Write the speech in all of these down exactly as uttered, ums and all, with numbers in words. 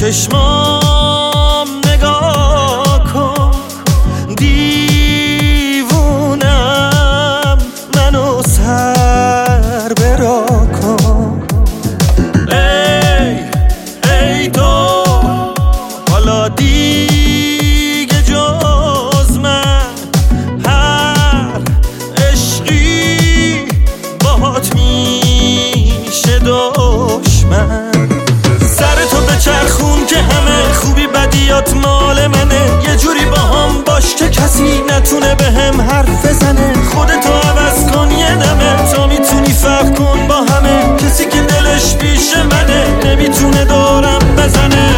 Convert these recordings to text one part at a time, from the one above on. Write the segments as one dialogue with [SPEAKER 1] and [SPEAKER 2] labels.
[SPEAKER 1] چشمام نگاه کن، دیوونم منو سر برا کن. ای ای تو حالا دیگه جز من هر عشقی باهات میشه دشمن. چرخون که همه خوبی بدیات مال منه، یه جوری با هم باش که کسی نتونه به هم حرف بزنه. خودتو عوض کن یه دمه تا میتونی فرق کن با همه. کسی که دلش پیش منه نمیتونه دارم بزنه.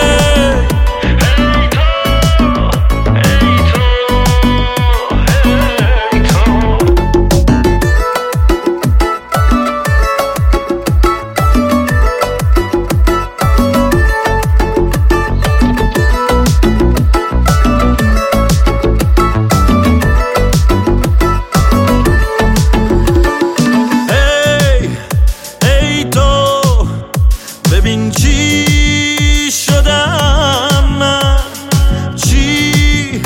[SPEAKER 1] ببین چی شدم من، چی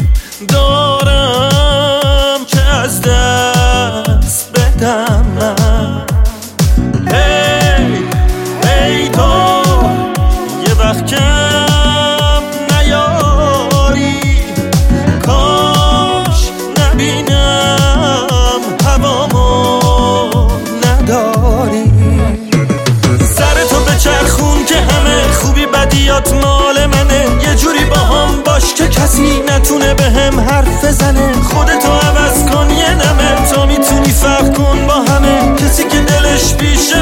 [SPEAKER 1] دارم که از دست بدم من. ای ای تو یه وقت کم نیاری، کاش نبینم هوامو نداری. چرخون که همه خوبی بدیات مال منه، یه جوری با هم باش که کسی نتونه به هم حرف بزنه. خودتو عوض کن یه نمه تا میتونی فرق کن با همه. کسی که دلش پیش